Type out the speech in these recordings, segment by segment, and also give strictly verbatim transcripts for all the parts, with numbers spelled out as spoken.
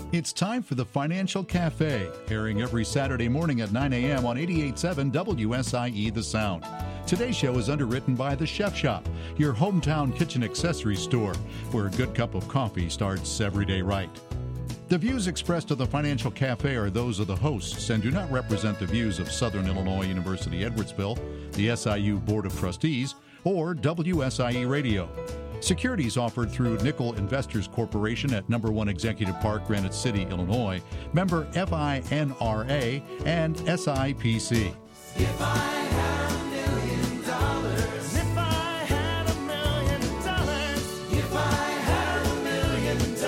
It's time for the Financial Cafe, airing every Saturday morning at nine a.m. on eighty-eight point seven W S I E The Sound. Today's show is underwritten by The Chef Shop, your hometown kitchen accessory store, where a good cup of coffee starts every day right. The views expressed of the Financial Cafe are those of the hosts and do not represent the views of Southern Illinois University Edwardsville, the S I U Board of Trustees, or W S I E Radio. Securities offered through Nickel Investors Corporation at Number One Executive Park, Granite City, Illinois, member F I N R A and S I P C. If I had a million dollars, if I had a million dollars, if I had a million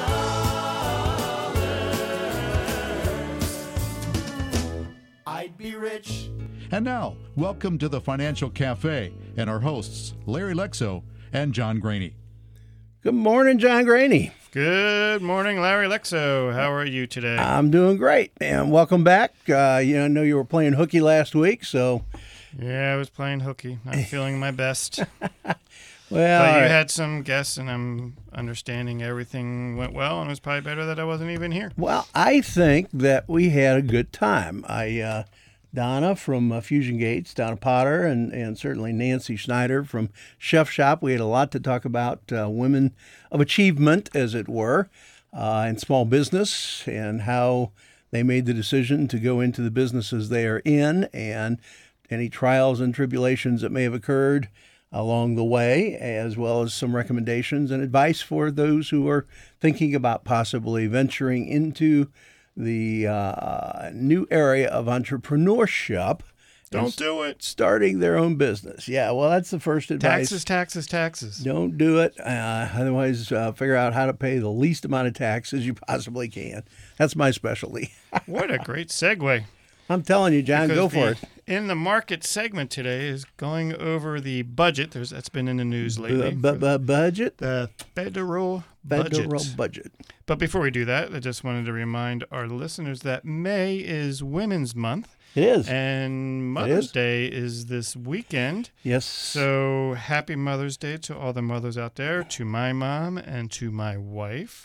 dollars, I'd be rich. And now, welcome to the Financial Cafe and our hosts, Larry Lexo and John Graney. Good morning, John Graney. Good morning, Larry Lexo. How are you today? I'm doing great, and welcome back. Uh, you know, I know you were playing hooky last week, so... Yeah, I was playing hooky. Not feeling my best. Well, But you had some guests, and I'm understanding everything went well, and it was probably better that I wasn't even here. Well, I think that we had a good time. I, uh, Donna from uh, Fusion Gates, Donna Potter, and, and certainly Nancy Schneider from Chef Shop. We had a lot to talk about, uh, women of achievement, as it were, uh, in small business and how they made the decision to go into the businesses they are in and any trials and tribulations that may have occurred along the way, as well as some recommendations and advice for those who are thinking about possibly venturing into the uh, new area of entrepreneurship. Don't do it. Starting their own business. Yeah, well, that's the first advice. Taxes, taxes, taxes. Don't do it. Uh, otherwise, uh, figure out how to pay the least amount of taxes you possibly can. That's my specialty. What a great segue. I'm telling you, John, Because go for the, it. In the market segment today is going over the budget. There's That's been in the news lately. Bu- bu- budget? The federal budget. Federal budget. But before we do that, I just wanted to remind our listeners that May is Women's Month. It is. And Mother's Day is this weekend. Yes. So happy Mother's Day to all the mothers out there, to my mom and to my wife.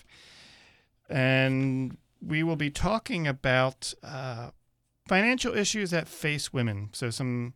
And we will be talking about uh, financial issues that face women. So some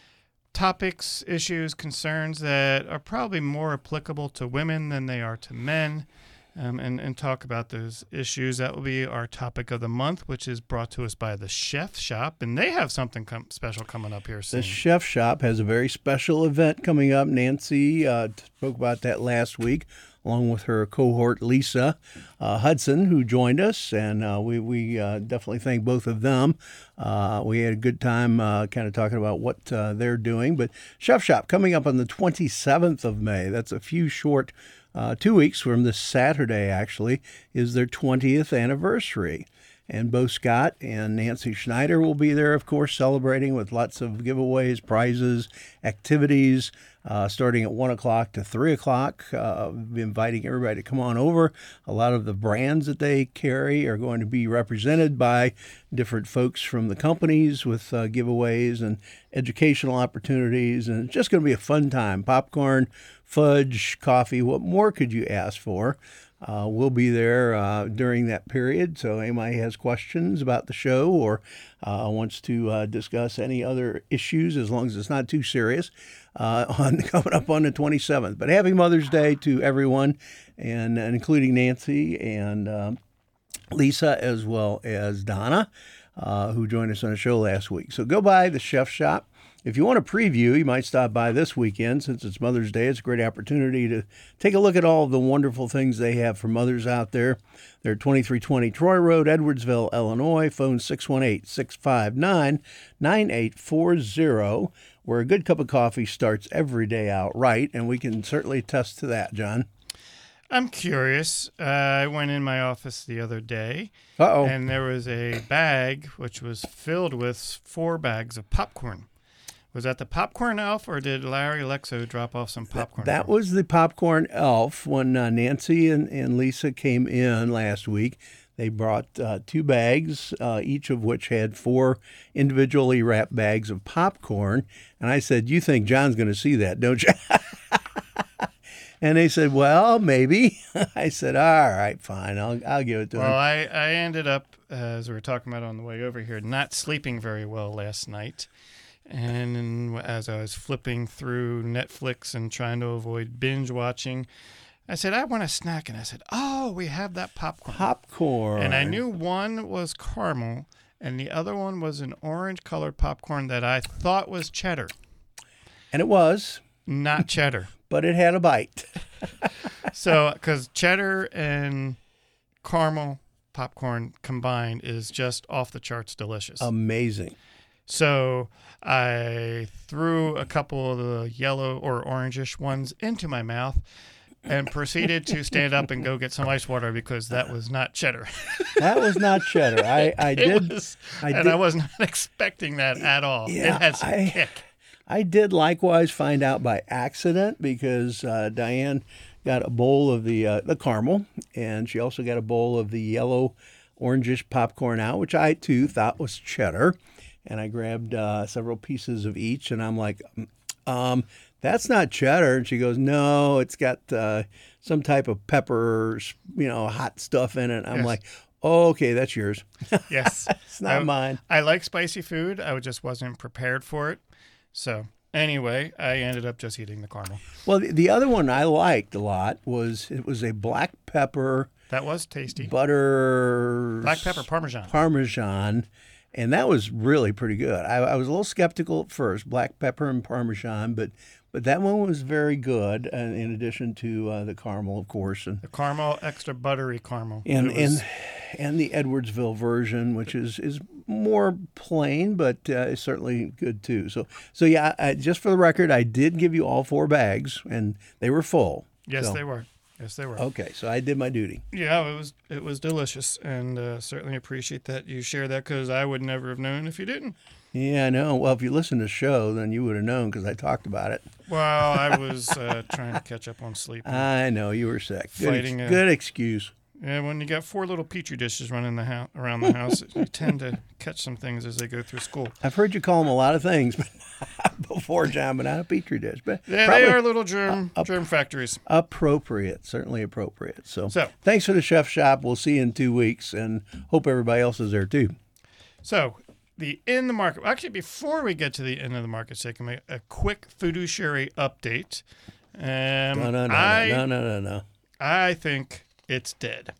topics, issues, concerns that are probably more applicable to women than they are to men. Um, and, and talk about those issues. That will be our topic of the month, which is brought to us by the Chef Shop. And they have something com- special coming up here soon. The Chef Shop has a very special event coming up. Nancy uh, spoke about that last week, along with her cohort, Lisa uh, Hudson, who joined us. And uh, we, we uh, definitely thank both of them. Uh, we had a good time uh, kind of talking about what uh, they're doing. But Chef Shop coming up on the twenty-seventh of May. That's a few short Uh, two weeks from this Saturday, actually, is their twentieth anniversary. And Bo Scott and Nancy Schneider will be there, of course, celebrating with lots of giveaways, prizes, activities, uh, starting at one o'clock to three o'clock. Uh, inviting everybody to come on over. A lot of the brands that they carry are going to be represented by different folks from the companies with uh, giveaways and educational opportunities. And it's just going to be a fun time. Popcorn, fudge, coffee, what more could you ask for? Uh, we'll be there uh, during that period, so anybody has questions about the show or uh, wants to uh, discuss any other issues, as long as it's not too serious, uh, on coming up on the twenty-seventh. But happy Mother's Day to everyone, and, and including Nancy and um, Lisa, as well as Donna, uh, who joined us on the show last week. So go by the Chef Shop. If you want a preview, you might stop by this weekend. Since it's Mother's Day, it's a great opportunity to take a look at all of the wonderful things they have for mothers out there. They're twenty-three twenty Troy Road, Edwardsville, Illinois. Phone six one eight, six five nine, nine eight four zero, where a good cup of coffee starts every day out right, and we can certainly attest to that, John. I'm curious. Uh, I went in my office the other day, Uh-oh. and there was a bag which was filled with four bags of popcorn. Was that the Popcorn Elf, or did Larry Lexo drop off some popcorn? That was the Popcorn Elf. When uh, Nancy and, and Lisa came in last week, they brought uh, two bags, uh, each of which had four individually wrapped bags of popcorn. And I said, you think John's going to see that, don't you? And they said, well, maybe. I said, all right, fine. I'll, I'll give it to Well, him. I, I ended up, uh, as we were talking about on the way over here, not sleeping very well last night. And as I was flipping through Netflix and trying to avoid binge watching, I said, I want a snack. And I said, oh, we have that popcorn. Popcorn. And I knew one was caramel and the other one was an orange-colored popcorn that I thought was cheddar. And it was, Not cheddar. but it had a bite. So, because cheddar and caramel popcorn combined is just off the charts delicious. Amazing. So I threw a couple of the yellow or orangish ones into my mouth and proceeded to stand up and go get some ice water because that was not cheddar. That was not cheddar. I, I It did. was, I and did- I was not expecting that at all. Yeah, it had some I- kick. I did likewise find out by accident because uh, Diane got a bowl of the uh, the caramel, and she also got a bowl of the yellow orangish popcorn out, which I too thought was cheddar. And I grabbed uh, several pieces of each, and I'm like, um, that's not cheddar. And she goes, no, it's got uh, some type of pepper, you know, hot stuff in it. I'm Yes. like, oh, okay, that's yours. Yes. It's not I, mine. I like spicy food. I just wasn't prepared for it. So anyway, I ended up just eating the caramel. Well, the, the other one I liked a lot was it was a black pepper That was tasty. butter Black pepper parmesan. parmesan, and that was really pretty good. I, I was a little skeptical at first, black pepper and parmesan, but but that one was very good. And in addition to uh, the caramel, of course, and The caramel, extra buttery caramel. and It was- and and the Edwardsville version, which is is more plain, but uh, is certainly good too. So so yeah, I, just for the record, I did give you all four bags, and they were full. yes, So- they were. Yes, they were. Okay, so I did my duty. Yeah, it was it was delicious, and uh, certainly appreciate that you share that because I would never have known if you didn't. Yeah, I know. Well, if you listen to the show, then you would have known because I talked about it. Well, I was uh, trying to catch up on sleep. I know you were sick. Good, ex- Fighting a- good excuse. Yeah, when you got four little petri dishes running the house around the house, you tend to catch some things as they go through school. I've heard you call them a lot of things but before, John, but not a petri dish. But Yeah, probably they are little germ germ factories. appropriate, certainly appropriate. So, So- thanks for the chef shop. We'll see you in two weeks, and hope everybody else is there too. So the in the market. Actually, before we get to the end of the market segment, make a quick fiduciary update. Um, No, no, no, I no, no, no, no. I think it's dead.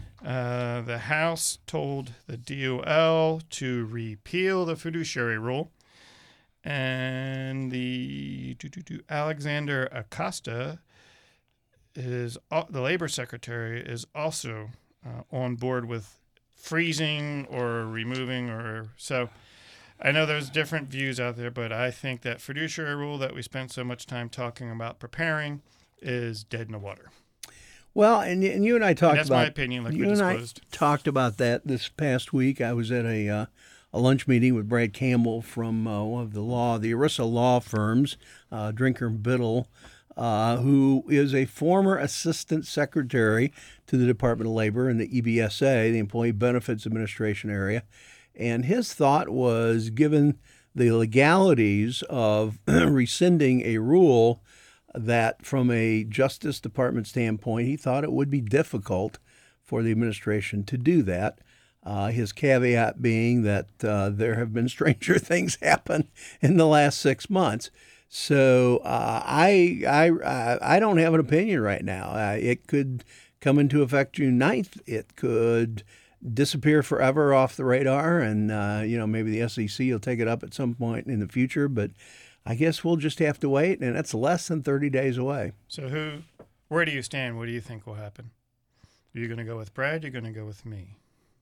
Uh, the House told the D O L to repeal the fiduciary rule, and the do, do, do, Alexander Acosta is uh, the Labor Secretary is also uh, on board with freezing or removing or so. I know there's different views out there, but I think that fiduciary rule that we spent so much time talking about preparing is dead in the water. Well, and, and you and I talked That's about my opinion, like we you and I disclosed. talked about that this past week. I was at a uh, a lunch meeting with Brad Campbell from uh, one of the law, the ERISA law firms, uh, Drinker and Biddle, uh, who is a former assistant secretary to the Department of Labor in the E B S A, the Employee Benefits Administration area. And his thought was, given the legalities of rescinding a rule, that from a Justice Department standpoint, he thought it would be difficult for the administration to do that. Uh, his caveat being that uh, there have been stranger things happen in the last six months. So uh, I, I, I don't have an opinion right now. Uh, it could come into effect June ninth. It could disappear forever off the radar, and uh, you know, maybe the S E C will take it up at some point in the future. But I guess we'll just have to wait, and that's less than thirty days away. So who, where do you stand? What do you think will happen? Are you going to go with Brad? You're going to go with me?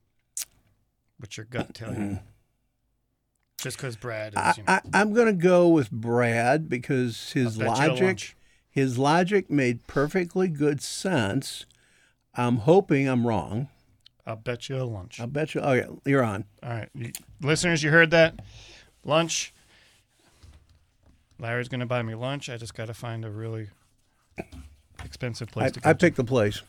What's your gut tell you? Just because Brad is, I, you know, I, I'm going to go with Brad because his I'll bet you a logic, lunch. his logic made perfectly good sense. I'm hoping I'm wrong. I'll bet you a lunch. I'll bet you. Oh yeah, you're on. All right, you, listeners, you heard that? Lunch. Larry's going to buy me lunch. I just got to find a really expensive place I, to go I to. picked the place.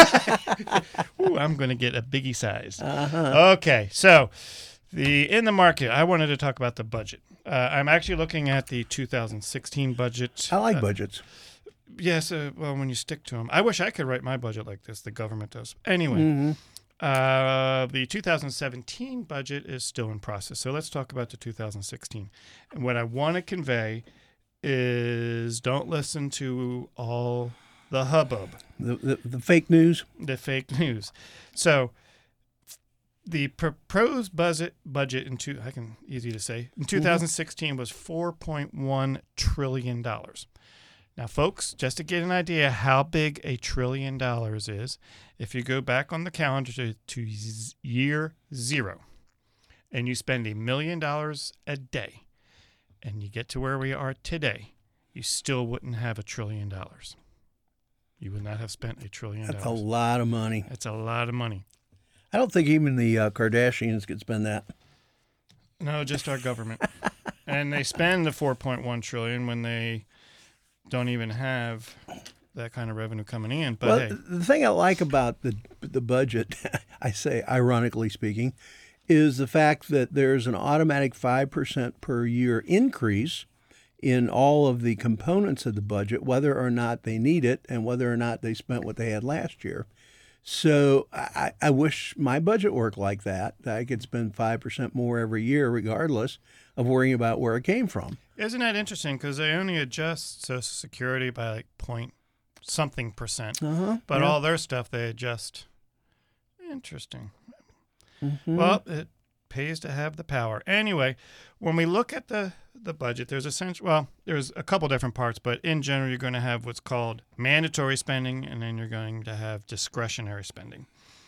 Ooh, I'm going to get a biggie sized. Uh-huh. Okay, so the in the market, I wanted to talk about the budget. Uh, I'm actually looking at the two thousand sixteen budget. I like Uh, budgets. Yes, uh, well, when you stick to them. I wish I could write my budget like this. The government does. Anyway, Mhm. uh, the two thousand seventeen budget is still in process. So let's talk about the two thousand sixteen. And what I want to convey is don't listen to all the hubbub, The, the the fake news. the fake news. So the proposed budget budget in two, I can easy to say in two thousand sixteen was four point one trillion dollars. Now, folks, just to get an idea how big a trillion dollars is, if you go back on the calendar to, to z- year zero and you spend a million dollars a day and you get to where we are today, you still wouldn't have a trillion dollars. You would not have spent a trillion That's a dollars. lot of money. That's a lot of money. I don't think even the uh, Kardashians could spend that. No, just our government. And they spend the four point one trillion dollars when they don't even have that kind of revenue coming in. But Well, hey, the thing I like about the the budget, I say ironically speaking, is the fact that there's an automatic five percent per year increase in all of the components of the budget, whether or not they need it and whether or not they spent what they had last year. So I, I wish my budget worked like that, that I could spend five percent more every year regardless of worrying about where it came from. isn't that interesting? Because they only adjust Social Security by like point something percent. Uh-huh. But yeah. all their stuff they adjust. Interesting. Mhm. Well, it pays to have the power. Anyway, when we look at the, the budget, there's essentially, well, there's a couple different parts, but in general, you're going to have what's called mandatory spending, and then you're going to have discretionary spending.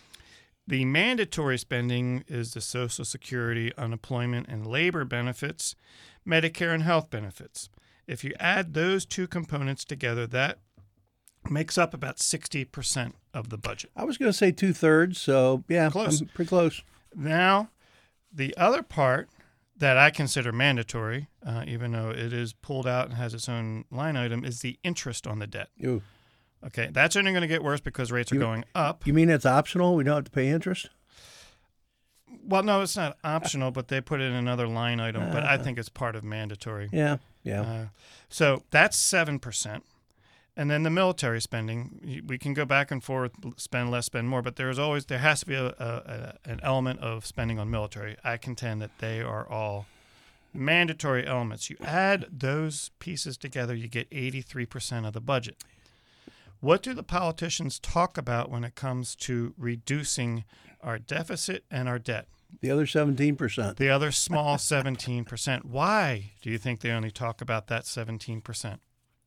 The mandatory spending is the Social Security, unemployment, and labor benefits, Medicare, and health benefits. If you add those two components together, that makes up about sixty percent of the budget. I was going to say two thirds, so yeah, Close. I'm pretty close. Now, the other part that I consider mandatory, uh, even though it is pulled out and has its own line item, is the interest on the debt. Ooh. Okay, that's only going to get worse because rates are You- going up. You mean it's optional? We don't have to pay interest? Well, no, it's not optional, but they put it in another line item. But I Uh. think it's part of mandatory. Yeah, yeah. Uh, so that's seven percent. And then the military spending, y- we can go back and forth, spend less, spend more, but there's always, there has to be a, a, a, an element of spending on military. I contend that they are all mandatory elements. You add those pieces together, you get eighty-three percent of the budget. What do the politicians talk about when it comes to reducing our deficit and our debt? The other seventeen percent. The other small seventeen percent. Why do you think they only talk about that seventeen percent?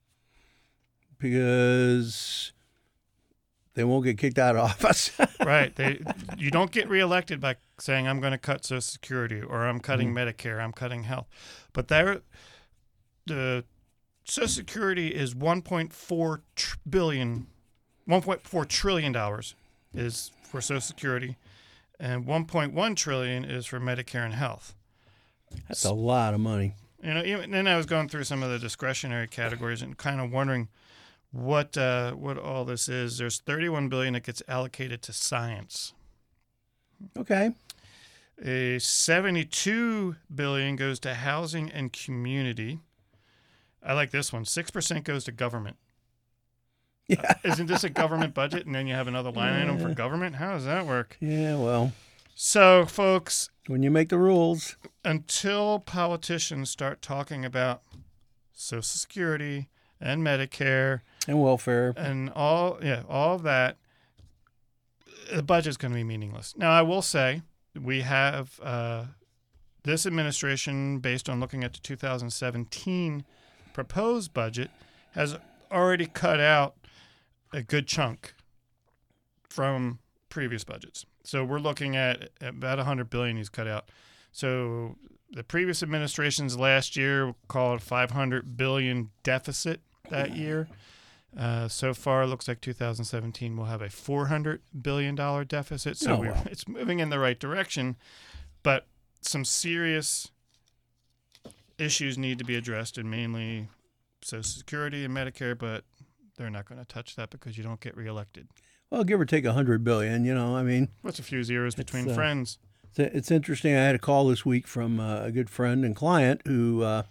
Because they won't get kicked out of office. Right. They, you don't get reelected by saying, I'm going to cut Social Security or I'm cutting Medicare, I'm cutting health. But there, the Social Security is one point four tr- billion, one point four trillion dollars is for Social Security, and one point one trillion is for Medicare and health. That's a lot of money. You know, even then I was going through some of the discretionary categories and kind of wondering what uh, what all this is. There's thirty-one billion dollars that gets allocated to science. Okay. A seventy-two billion dollars goes to housing and community. I like this one. six percent goes to government. Yeah. Isn't this a government budget? And then you have another line item for government? How does that work? Yeah, well, So, folks, when you make the rules, until politicians start talking about Social Security and Medicare and welfare. and all, yeah, all of that, the budget's going to be meaningless. Now, I will say we have uh, this administration, based on looking at the two thousand seventeen proposed budget, has already cut out a good chunk from previous budgets. So we're looking at about one hundred billion dollars he's cut out. So the previous administration's last year called five hundred billion dollars deficit that year. Uh, so far, it looks like two thousand seventeen will have a four hundred billion dollars deficit. So Oh, we're, wow. it's moving in the right direction, but some serious issues need to be addressed, and mainly Social Security and Medicare, but they're not going to touch that because you don't get reelected. Well, give or take a hundred billion. You know, I mean, What's a few zeros between uh, friends? it's, it's interesting. I had a call this week from uh, a good friend and client who uh,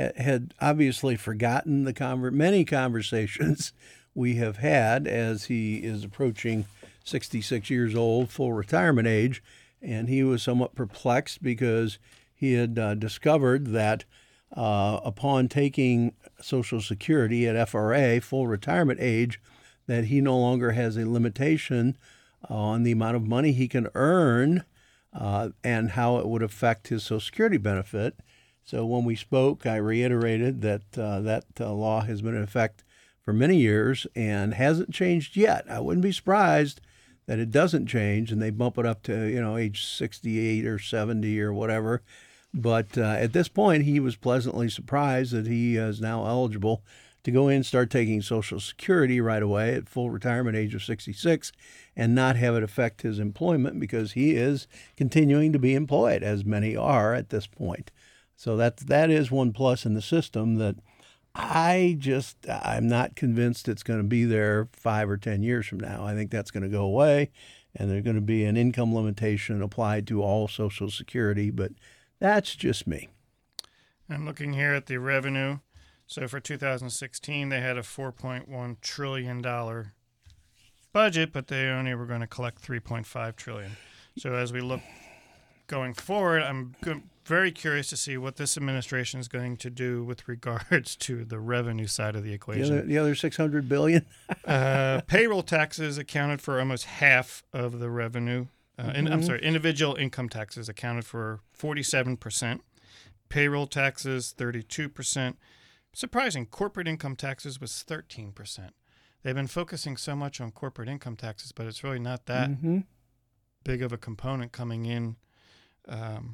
ha- had obviously forgotten the conver- many conversations we have had as he is approaching sixty-six years old, full retirement age, and he was somewhat perplexed because he had uh, discovered that uh, upon taking Social Security at F R A, full retirement age, that he no longer has a limitation on the amount of money he can earn uh, and how it would affect his Social Security benefit. So when we spoke, I reiterated that uh, that uh, law has been in effect for many years and hasn't changed yet. I wouldn't be surprised that it doesn't change and they bump it up to, you know, age sixty-eight or seventy or whatever. But uh, at this point, he was pleasantly surprised that he is now eligible to go in and start taking Social Security right away at full retirement age of sixty-six and not have it affect his employment because he is continuing to be employed, as many are at this point. So that, that is one plus in the system that I just, I'm not convinced it's going to be there five or ten years from now. I think that's going to go away, and there's going to be an income limitation applied to all Social Security, but that's just me. I'm looking here at the revenue. So for two thousand sixteen, they had a four point one trillion dollars budget, but they only were going to collect three point five trillion dollars. So as we look going forward, I'm go- very curious to see what this administration is going to do with regards to the revenue side of the The equation. other, the other six hundred billion dollars? uh, payroll taxes accounted for almost half of the revenue. Uh, in, I'm sorry, individual income taxes accounted for forty-seven percent. Payroll taxes, thirty-two percent. Surprising, corporate income taxes was thirteen percent. They've been focusing so much on corporate income taxes, but it's really not that Mm-hmm. big of a component coming in um,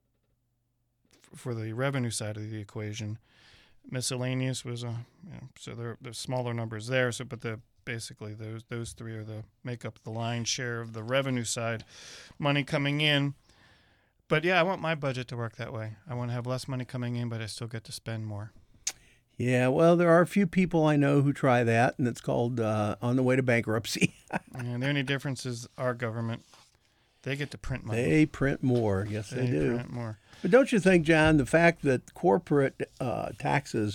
f- for the revenue side of the equation. Miscellaneous was a you know, so there there's smaller numbers there. So, but the basically those those three are the make up the lion's share of the revenue side, money coming in. But yeah, I want my budget to work that way. I want to have less money coming in, but I still get to spend more. Yeah, well, there are a few people I know who try that, and it's called uh, on the way to bankruptcy. And the only difference is our government, they get to print money. They print more. Yes, they, They do. print more. But don't you think, John, the fact that corporate uh, taxes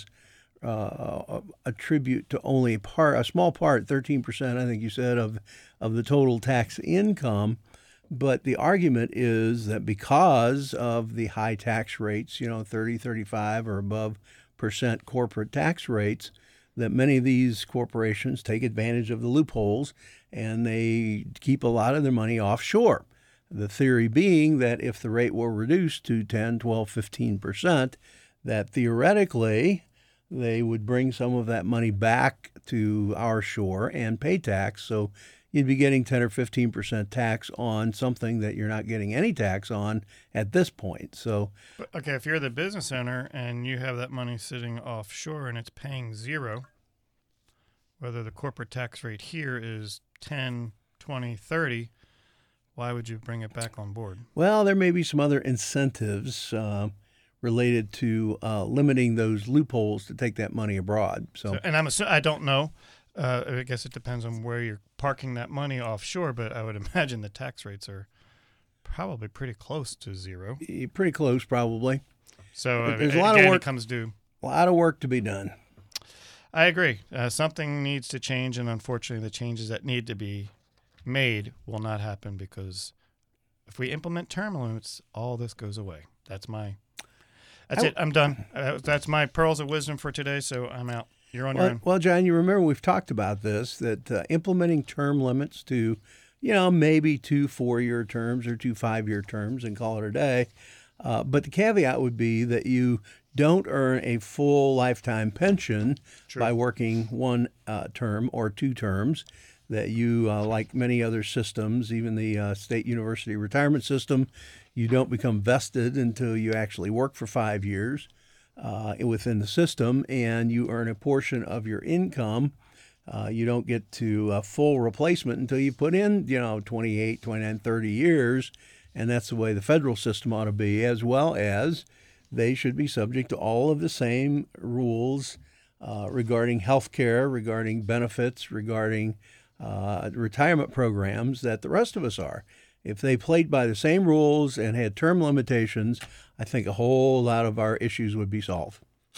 uh, attribute to only a part, a small part, thirteen percent, I think you said, of of the total tax income, but the argument is that because of the high tax rates, you know, thirty, thirty-five or above percent corporate tax rates, that many of these corporations take advantage of the loopholes and they keep a lot of their money offshore. The theory being that if the rate were reduced to ten, twelve, fifteen percent, that theoretically they would bring some of that money back to our shore and pay tax. So you'd be getting ten or fifteen percent tax on something that you're not getting any tax on at this point. So, But, okay, if you're the business owner and you have that money sitting offshore and it's paying zero, whether the corporate tax rate here is ten, twenty, thirty, why would you bring it back on board? well, there may be some other incentives uh, related to uh, limiting those loopholes to take that money abroad. So, So, and I'm assu- I don't know. Uh, I guess it depends on where you're parking that money offshore, but I would imagine the tax rates are probably pretty close to zero. eh, pretty close, probably. So uh, There's a lot of again, work- it comes due. A lot of work to be done. I agree. Uh, something needs to change, and unfortunately, the changes that need to be made will not happen because if we implement term limits, all this goes away. That's my. That's I- it. I'm done. Uh, that's my pearls of wisdom for today. So I'm out. You're on your Well, own. well, John, you remember we've talked about this, that uh, implementing term limits to, you know, maybe two four-year terms or two five-year terms and call it a day. Uh, but the caveat would be that you don't earn a full lifetime pension True. by working one uh, term or two terms, that you, uh, like many other systems, even the uh, state university retirement system, you don't become vested until you actually work for five years. Uh, within the system, and you earn a portion of your income. Uh, you don't get to a full replacement until you put in, you know, twenty-eight, twenty-nine, thirty years, and that's the way the federal system ought to be, as well as they should be subject to all of the same rules uh, regarding health care, regarding benefits, regarding uh, retirement programs that the rest of us are. If they played by the same rules and had term limitations, I think a whole lot of our issues would be solved.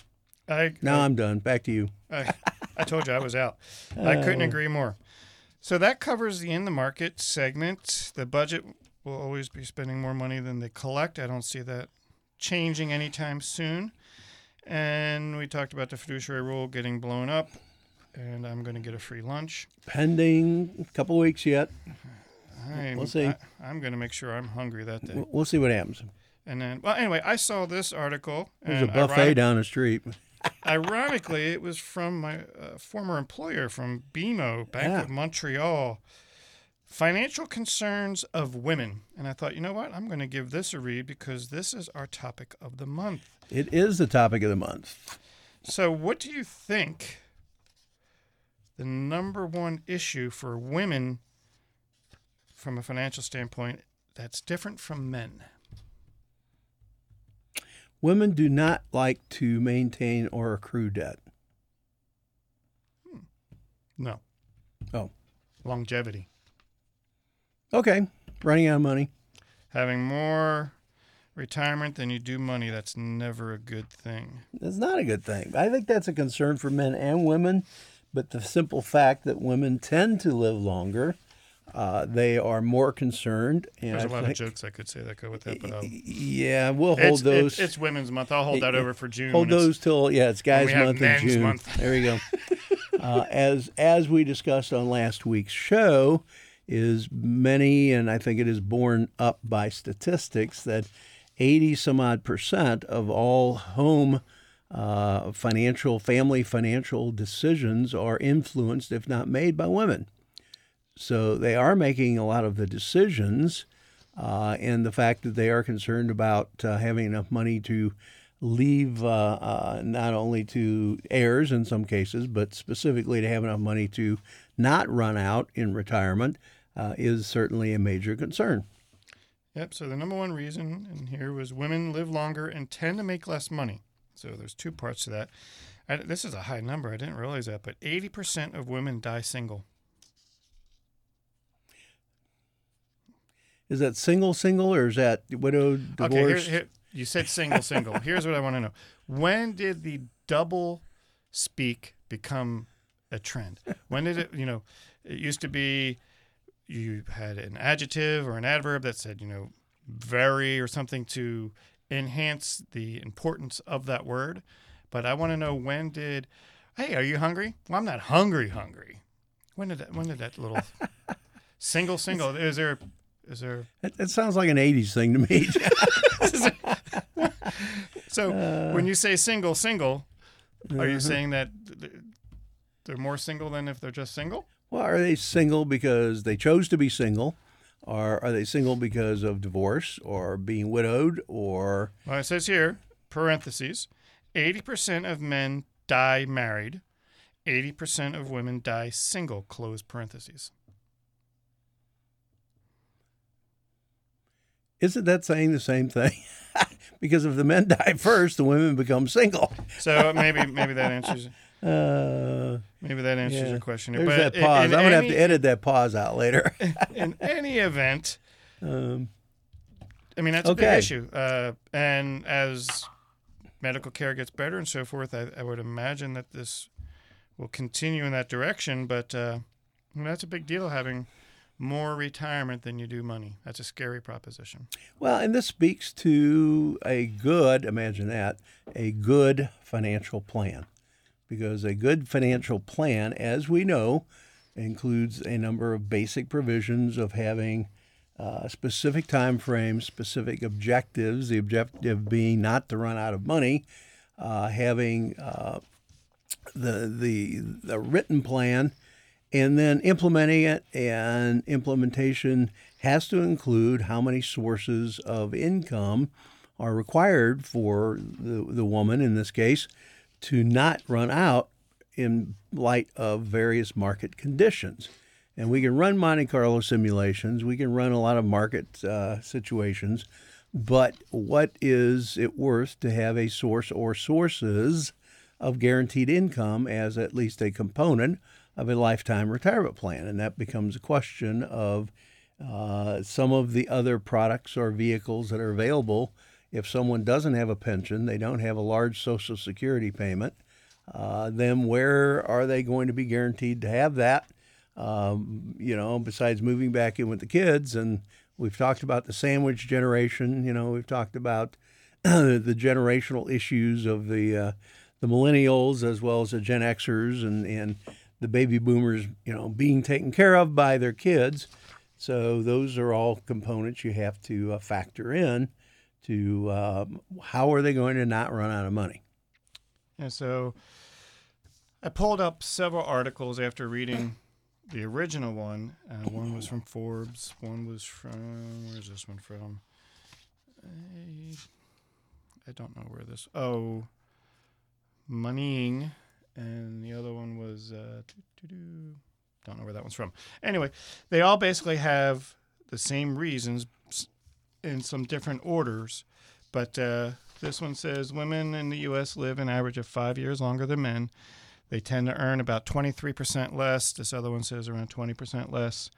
I, Now I, I'm done. Back to you. I, I told you I was out. I couldn't agree more. So that covers the in the market segment. The budget will always be spending more money than they collect. I don't see that changing anytime soon. And we talked about the fiduciary rule getting blown up, and I'm going to get a free lunch. Pending a couple weeks yet. I'm, We'll see. I, I'm going to make sure I'm hungry that day. We'll see what happens. And then, well, anyway, I saw this article. There's a and buffet ironic- down the street. Ironically, it was from my uh, former employer from B M O, Bank Yeah. of Montreal. Financial concerns of women. And I thought, you know what? I'm going to give this a read because this is our topic of the month. It is the topic of the month. So, what do you think the number one issue for women from a financial standpoint that's different from men? Women do not like to maintain or accrue debt. No. Oh. Longevity. Okay. Running out of money. Having more retirement than you do money, that's never a good thing. It's not a good thing. I think that's a concern for men and women, but the simple fact that women tend to live longer, uh, they are more concerned. And There's a I lot think, of jokes I could say that go with that, but I'll, Yeah, we'll hold it's, those. It's, it's Women's Month. I'll hold that over for June. Hold when it's- those till yeah, it's Guys we have Month in Men's June. Month. There we go. uh, as as we discussed on last week's show, is many, and I think it is borne up by statistics that eighty some odd percent of all home uh, financial, family financial decisions are influenced, if not made, by women. So they are making a lot of the decisions, uh, and the fact that they are concerned about uh, having enough money to leave uh, uh, not only to heirs in some cases, but specifically to have enough money to not run out in retirement uh, is certainly a major concern. Yep. So the number one reason in here was women live longer and tend to make less money. So there's two parts to that. I, this is a high number. I didn't realize that, but eighty percent of women die single. Is that single, single, or is that widowed, divorced? Okay, here, here, you said single, single. Here's what I want to know. When did the double speak become a trend? When did it, you know, it used to be you had an adjective or an adverb that said, you know, very or something to enhance the importance of that word. But I want to know, when did, hey, are you hungry? Well, I'm not hungry, hungry. When did that, when did that little single, single, is there, is there, It, it sounds like an eighties thing to me. so Uh, when you say single, single, are you uh-huh. saying that th- they're more single than if they're just single? Well, are they single because they chose to be single? Or are they single because of divorce or being widowed or... Well, it says here, parentheses, eighty percent of men die married, eighty percent of women die single, close parentheses. Isn't that saying the same thing? Because if the men die first, the women become single. So maybe maybe that answers Uh, maybe that answers yeah. your question. There's but that in- pause. in I'm going to have any- to edit that pause out later. In any event, um, I mean, that's a Okay. big issue. Uh, and as medical care gets better and so forth, I, I would imagine that this will continue in that direction. But uh, I mean, that's a big deal, having more retirement than you do money. That's a scary proposition. well, and this speaks to a good, imagine that, a good financial plan. Because a good financial plan, as we know, includes a number of basic provisions of having uh, specific time frames, specific objectives, the objective being not to run out of money, uh, having uh, the, the, the written plan, and then implementing it, and implementation has to include how many sources of income are required for the, the woman, in this case, to not run out in light of various market conditions. And we can run Monte Carlo simulations, we can run a lot of market uh, situations, but what is it worth to have a source or sources of guaranteed income as at least a component of a lifetime retirement plan? And that becomes a question of uh, some of the other products or vehicles that are available if someone doesn't have a pension, they don't have a large Social Security payment, uh, then where are they going to be guaranteed to have that? Um, you know, besides moving back in with the kids. And we've talked about the sandwich generation. You know, we've talked about the generational issues of the uh, the millennials as well as the Gen Xers and, and the baby boomers, you know, being taken care of by their kids. So those are all components you have to uh, factor in to uh, how are they going to not run out of money. And so I pulled up several articles after reading the original one. Uh, one was from Forbes. One was from, where's this one from? I, I don't know where this, oh, Moneying. And the other one was, uh, doo-doo-doo. Don't know where that one's from. Anyway, they all basically have the same reasons in some different orders. But uh, this one says women in the U S live an average of five years longer than men. They tend to earn about twenty-three percent less. This other one says around twenty percent less.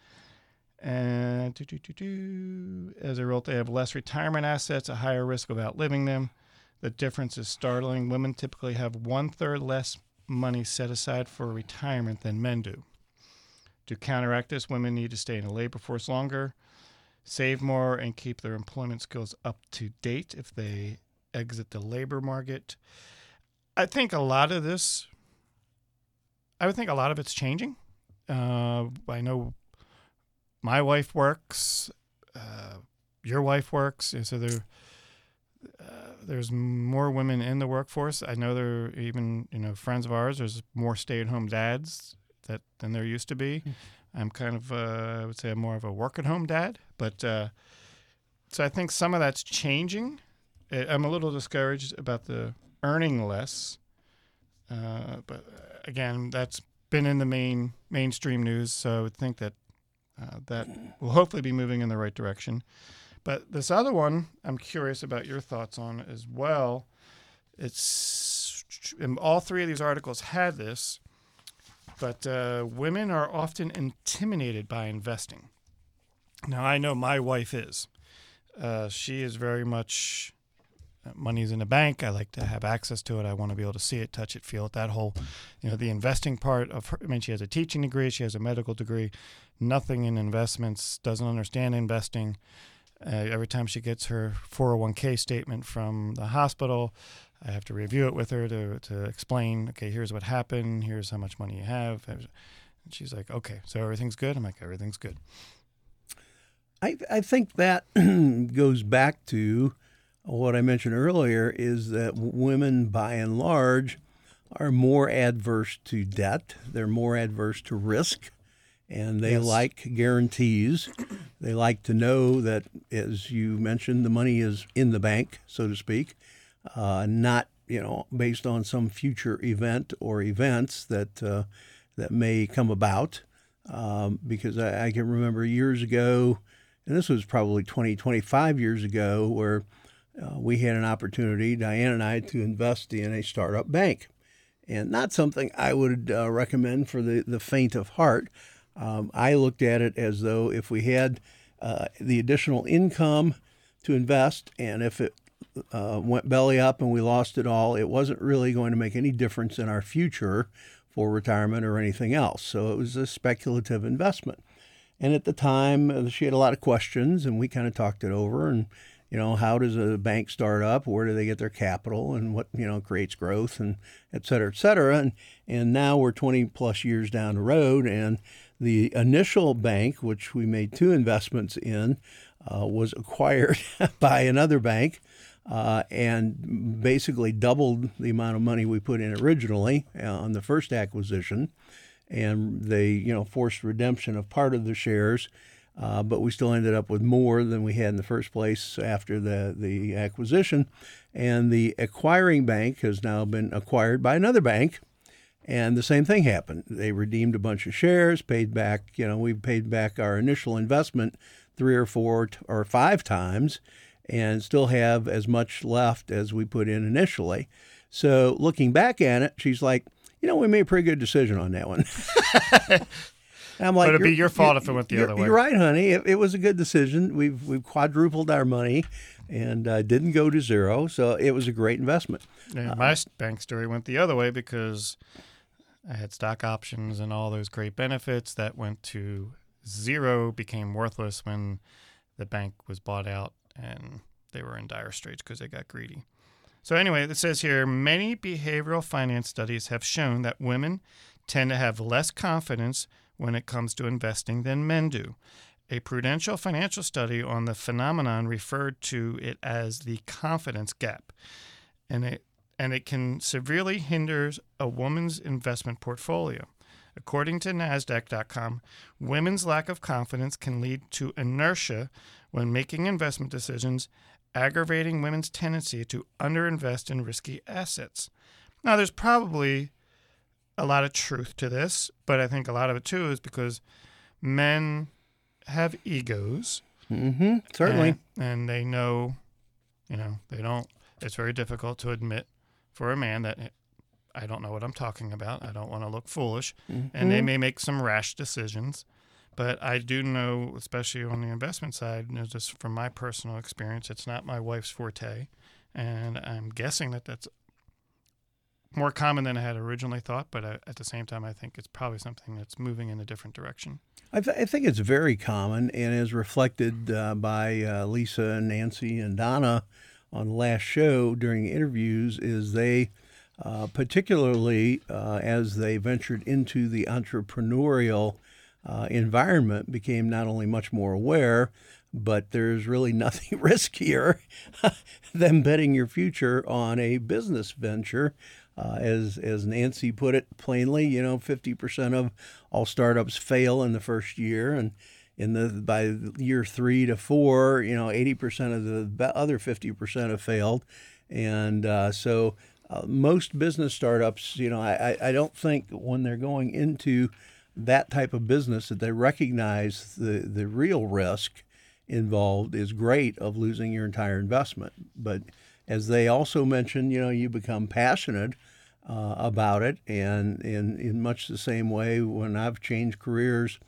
And doo, doo, doo, doo. As a result, they have less retirement assets, a higher risk of outliving them. The difference is startling. Women typically have one-third less money set aside for retirement than men do. To counteract this, women need to stay in the labor force longer, save more, and keep their employment skills up to date if they exit the labor market. I think a lot of this... I would think a lot of it's changing. Uh, I know my wife works, uh, your wife works, and so there, uh, there's more women in the workforce. I know there are even, you know, friends of ours, there's more stay-at-home dads that than there used to be. Mm-hmm. I'm kind of, uh, I would say I'm more of a work-at-home dad. But uh, so I think some of that's changing. I'm a little discouraged about the earning less. Uh, but again, that's been in the main mainstream news, so I would think that uh, that will hopefully be moving in the right direction. But this other one, I'm curious about your thoughts on as well. It's and all three of these articles had this, but uh, women are often intimidated by investing. Now, I know my wife is. Uh, she is very much... money's in the bank. I like to have access to it. I want to be able to see it, touch it, feel it. That whole, you know, the investing part of her. I mean, she has a teaching degree. She has a medical degree. Nothing in investments. Doesn't understand investing. Uh, every time she gets her four oh one k statement from the hospital, I have to review it with her to to explain. Okay, here's what happened. Here's how much money you have. And she's like, okay, so everything's good. I'm like, everything's good. I I think that goes back to what I mentioned earlier, is that women, by and large, are more adverse to debt. They're more adverse to risk, and they yes. like guarantees. They like to know that, as you mentioned, the money is in the bank, so to speak, uh, not you know based on some future event or events that uh, that may come about. Um, because I, I can remember years ago, and this was probably twenty, twenty-five years ago, where Uh, we had an opportunity, Diane and I, to invest in a startup bank. And not something I would uh, recommend for the, the faint of heart. Um, I looked at it as though if we had uh, the additional income to invest, and if it uh, went belly up and we lost it all, it wasn't really going to make any difference in our future for retirement or anything else. So it was a speculative investment. And at the time, uh, she had a lot of questions, and we kind of talked it over. And You know, how does a bank start up? Where do they get their capital, and what, you know, creates growth, and et cetera, et cetera. And, and now we're twenty plus years down the road, and the initial bank, which we made two investments in, uh, was acquired by another bank uh, and basically doubled the amount of money we put in originally uh, on the first acquisition. And they, you know, forced redemption of part of the shares. Uh, but we still ended up with more than we had in the first place after the, the acquisition. And the acquiring bank has now been acquired by another bank. And the same thing happened. They redeemed a bunch of shares, paid back, you know, we paid back our initial investment three or four t- or five times, and still have as much left as we put in initially. So looking back at it, she's like, you know, we made a pretty good decision on that one. And I'm like, But it'd be "You're- your fault you- if it went the you're- other way." You're right, honey. It, it was a good decision. We've we've quadrupled our money, and uh, didn't go to zero. So it was a great investment. Yeah, my s- bank story went the other way because I had stock options and all those great benefits that went to zero, became worthless when the bank was bought out and they were in dire straits because they got greedy. So anyway, it says here, many behavioral finance studies have shown that women tend to have less confidence when it comes to investing than men do. A Prudential financial study on the phenomenon referred to it as the confidence gap, and it and it can severely hinder a woman's investment portfolio. According to NASDAQ dot com, women's lack of confidence can lead to inertia when making investment decisions, aggravating women's tendency to underinvest in risky assets. Now, there's probably a lot of truth to this, but I think a lot of it too is because men have egos. Mm-hmm. Certainly. And, and they know, you know, they don't, it's very difficult to admit for a man that I don't know what I'm talking about. I don't want to look foolish. Mm-hmm. And they may make some rash decisions. But I do know, especially on the investment side, you know, just from my personal experience, it's not my wife's forte. And I'm guessing that that's more common than I had originally thought. But I, at the same time, I think it's probably something that's moving in a different direction. I, th- I think it's very common and is reflected uh, by uh, Lisa and Nancy and Donna on the last show during interviews is they, uh, particularly uh, as they ventured into the entrepreneurial uh, environment, became not only much more aware, but there's really nothing riskier than betting your future on a business venture. Uh, as as Nancy put it plainly, you know, fifty percent of all startups fail in the first year, and in the by year three to four, you know, eighty percent of the other fifty percent have failed, and uh, so uh, most business startups, you know, I, I don't think when they're going into that type of business that they recognize the the real risk involved is great of losing your entire investment, but as they also mentioned, you know, you become passionate uh, about it. And in, in much the same way, when I've changed careers,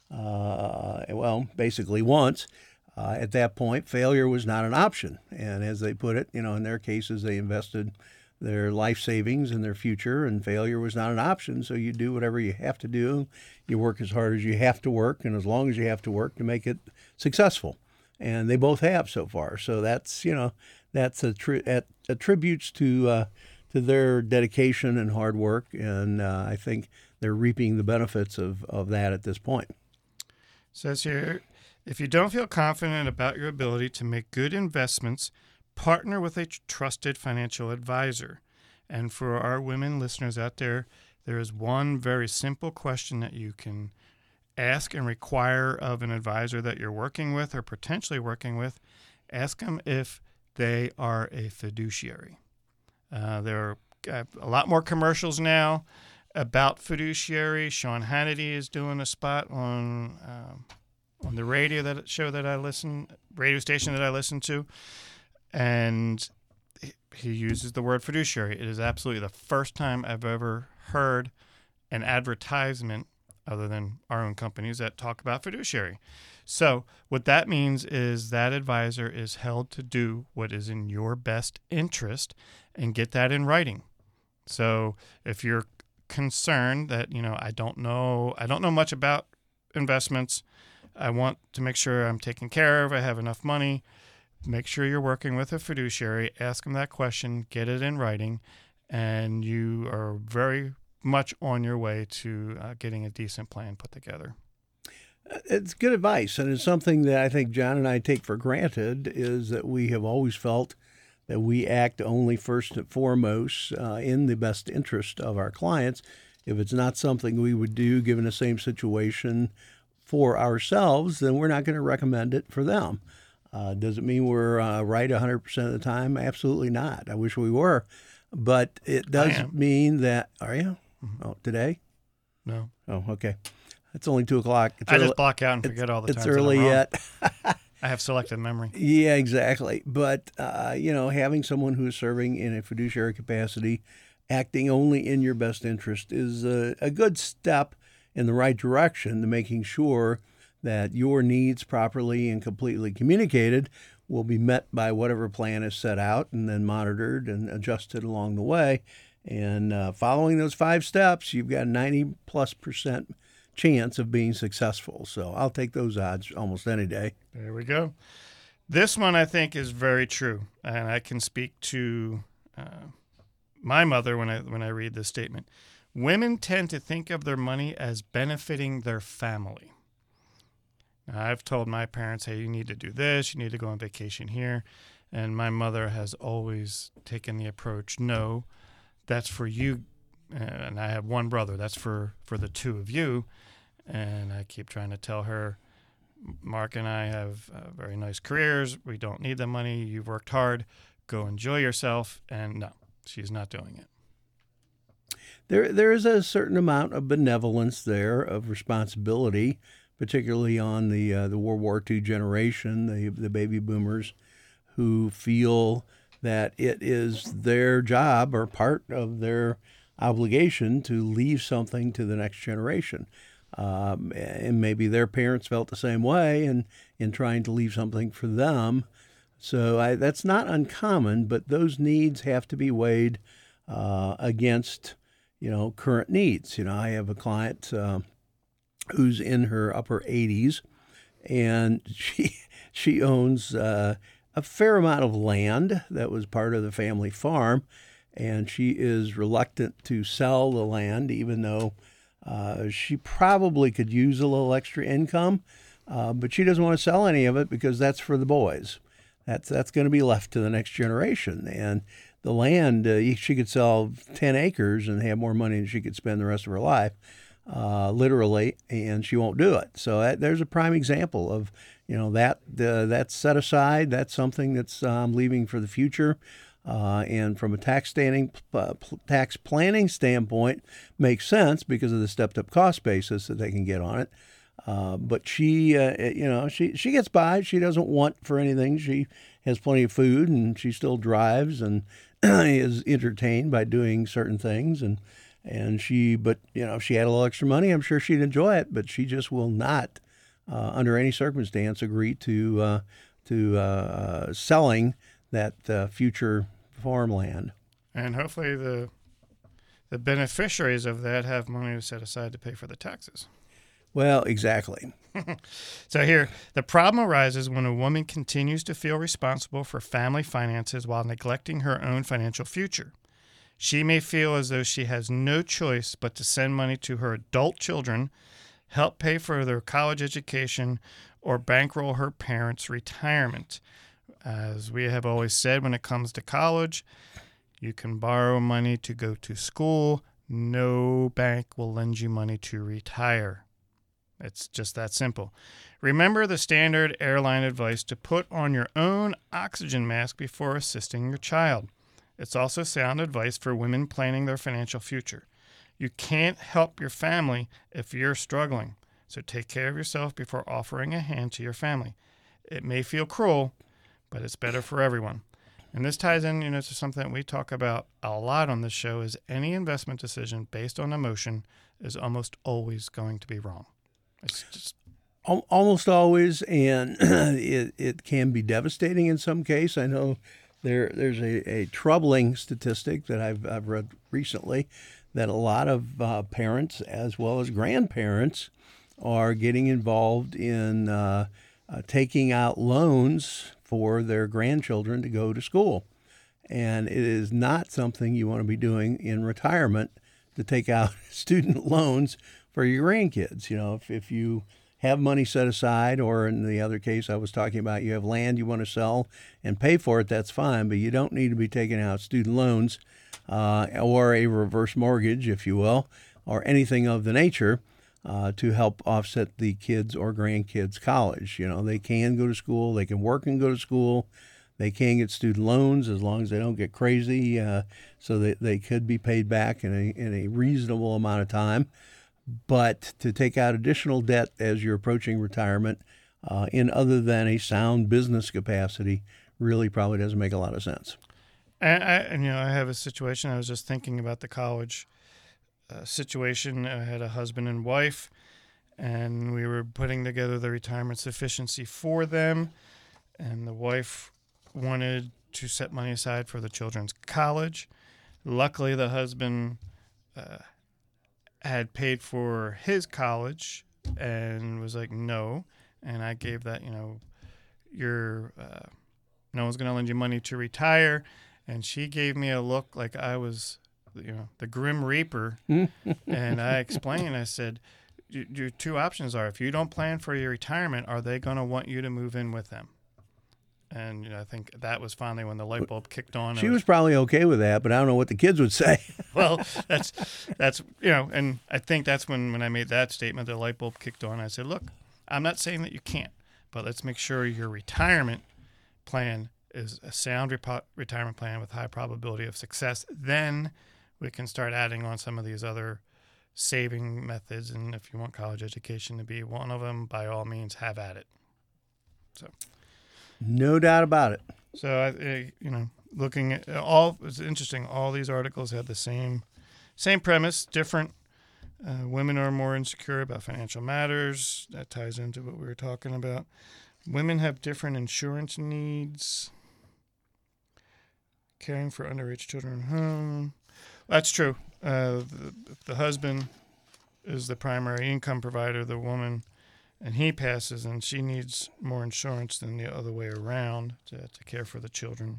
uh, well, basically once, uh, at that point, failure was not an option. And as they put it, you know, in their cases, they invested their life savings in their future, and failure was not an option. So you do whatever you have to do. You work as hard as you have to work and as long as you have to work to make it successful. And they both have so far. So that's, you know, that's a tri- at, attributes to uh, to their dedication and hard work, and uh, I think they're reaping the benefits of, of that at this point. Says here, if you don't feel confident about your ability to make good investments, partner with a trusted financial advisor. And for our women listeners out there, there is one very simple question that you can ask and require of an advisor that you're working with or potentially working with. Ask them if they are a fiduciary. Uh, there are uh, a lot more commercials now about fiduciary. Sean Hannity is doing a spot on um, on the radio that show that I listen, radio station that I listen to, and he uses the word fiduciary. It is absolutely the first time I've ever heard an advertisement, other than our own companies, that talk about fiduciary. So what that means is that advisor is held to do what is in your best interest and get that in writing. So if you're concerned that, you know, I don't know, I don't know much about investments, I want to make sure I'm taken care of, I have enough money, make sure you're working with a fiduciary, ask them that question, get it in writing, and you are very much on your way to uh, getting a decent plan put together. It's good advice, and it's something that I think John and I take for granted, is that we have always felt that we act only first and foremost uh, in the best interest of our clients. If it's not something we would do given the same situation for ourselves, then we're not going to recommend it for them. Uh, does it mean we're uh, right one hundred percent of the time? Absolutely not. I wish we were. But it does mean that, are you? Mm-hmm. Oh, today? No. Oh, okay. It's only two o'clock. It's I early, just block out and forget all the It's times that I'm early wrong. yet. I have selective memory. Yeah, exactly. But, uh, you know, having someone who is serving in a fiduciary capacity, acting only in your best interest is a, a good step in the right direction to making sure that your needs properly and completely communicated will be met by whatever plan is set out and then monitored and adjusted along the way. And uh, following those five steps, you've got a ninety plus percent chance of being successful. So I'll take those odds almost any day. There we go. This one I think is very true, and I can speak to uh, my mother when I when I read this statement. Women tend to think of their money as benefiting their family. Now, I've told my parents, hey, you need to do this, you need to go on vacation here, and my mother has always taken the approach, no, that's for you, and I have one brother, that's for, for the two of you, and I keep trying to tell her, Mark and I have uh, very nice careers, we don't need the money, you've worked hard, go enjoy yourself, and no, she's not doing it. There, there is a certain amount of benevolence there, of responsibility, particularly on the uh, the World War Two generation, the the baby boomers, who feel that it is their job or part of their obligation to leave something to the next generation. Um, and maybe their parents felt the same way in, in trying to leave something for them. So I, that's not uncommon, but those needs have to be weighed uh, against, you know, current needs. You know, I have a client uh, who's in her upper eighties, and she she owns uh, a fair amount of land that was part of the family farm, and she is reluctant to sell the land, even though uh, she probably could use a little extra income, uh, but she doesn't want to sell any of it because that's for the boys. That's that's going to be left to the next generation, and the land, uh, she could sell ten acres and have more money than she could spend the rest of her life, uh, literally, and she won't do it. So that, there's a prime example of, you know, that uh, that's set aside. That's something that's um, leaving for the future. Uh, and from a tax standing, uh, tax planning standpoint, makes sense because of the stepped-up cost basis that they can get on it. Uh, but she, uh, you know, she, she gets by. She doesn't want for anything. She has plenty of food, and she still drives and is entertained by doing certain things. And, and she, but, you know, if she had a little extra money, I'm sure she'd enjoy it, but she just will not, uh, under any circumstance, agree to, uh, to, uh, selling that, uh, future farmland. And hopefully the, the beneficiaries of that have money set aside to pay for the taxes. Well, exactly. So here, the problem arises when a woman continues to feel responsible for family finances while neglecting her own financial future. She may feel as though she has no choice but to send money to her adult children, help pay for their college education, or bankroll her parents' retirement. As we have always said, when it comes to college, you can borrow money to go to school. No bank will lend you money to retire. It's just that simple. Remember the standard airline advice to put on your own oxygen mask before assisting your child. It's also sound advice for women planning their financial future. You can't help your family if you're struggling, so take care of yourself before offering a hand to your family. It may feel cruel, but it's better for everyone. And this ties in, you know, to something that we talk about a lot on this show, is any investment decision based on emotion is almost always going to be wrong. It's just almost always, and it, it can be devastating in some case. I know there there's a, a troubling statistic that I've, I've read recently that a lot of uh, parents as well as grandparents are getting involved in uh, uh, taking out loans for their grandchildren to go to school. And it is not something you want to be doing in retirement, to take out student loans for your grandkids. You know, if, if you have money set aside, or in the other case I was talking about, you have land you want to sell and pay for it, that's fine, but you don't need to be taking out student loans uh, or a reverse mortgage, if you will, or anything of the nature uh, to help offset the kids' or grandkids' college. You know, they can go to school, they can work and go to school, they can get student loans as long as they don't get crazy, uh, so that they could be paid back in a, in a reasonable amount of time. But to take out additional debt as you're approaching retirement uh, in other than a sound business capacity really probably doesn't make a lot of sense. And, I, and you know, I have a situation. I was just thinking about the college uh, situation. I had a husband and wife, and we were putting together the retirement sufficiency for them. And the wife wanted to set money aside for the children's college. Luckily, the husband uh, had paid for his college and was like, no. And I gave that, you know, you're, uh, no one's going to lend you money to retire. And she gave me a look like I was, you know, the Grim Reaper. And I explained, I said, your two options are, if you don't plan for your retirement, are they going to want you to move in with them? And you know, I think that was finally when the light bulb kicked on. She was probably okay with that, but I don't know what the kids would say. Well, that's, that's you know, and I think that's when, when I made that statement, the light bulb kicked on. I said, look, I'm not saying that you can't, but let's make sure your retirement plan is a sound repo- retirement plan with high probability of success. Then we can start adding on some of these other saving methods. And if you want college education to be one of them, by all means, have at it. So. No doubt about it. So, I, you know, looking at all, it's interesting. All these articles had the same, same premise, different. Uh, women are more insecure about financial matters. That ties into what we were talking about. Women have different insurance needs. Caring for underage children at home. That's true. Uh, the, the husband is the primary income provider. The woman. And he passes, and she needs more insurance than the other way around to, to care for the children.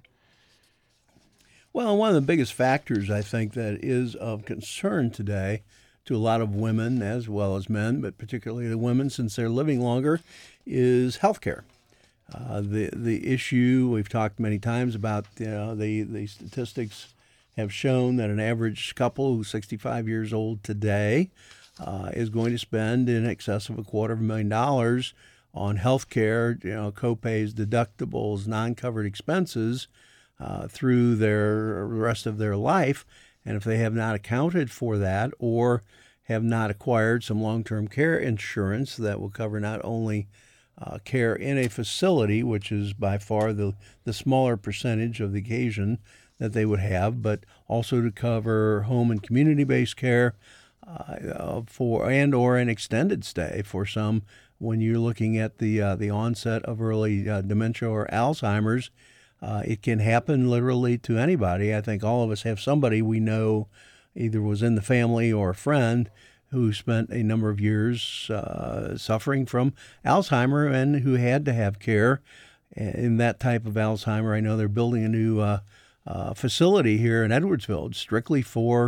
Well, one of the biggest factors I think that is of concern today to a lot of women as well as men, but particularly the women since they're living longer, is health care. Uh, the the issue we've talked many times about, you know, the, the statistics have shown that an average couple who's sixty-five years old today Uh, is going to spend in excess of a quarter of a million dollars on health care, you know, co-pays, deductibles, non-covered expenses uh, through their rest of their life. And if they have not accounted for that or have not acquired some long-term care insurance that will cover not only uh, care in a facility, which is by far the, the smaller percentage of the occasion that they would have, but also to cover home and community-based care, Uh, for and or an extended stay for some when you're looking at the uh, the onset of early uh, dementia or Alzheimer's. Uh, it can happen literally to anybody. I think all of us have somebody we know either was in the family or a friend who spent a number of years uh, suffering from Alzheimer and who had to have care in that type of Alzheimer. I know they're building a new uh, uh, facility here in Edwardsville strictly for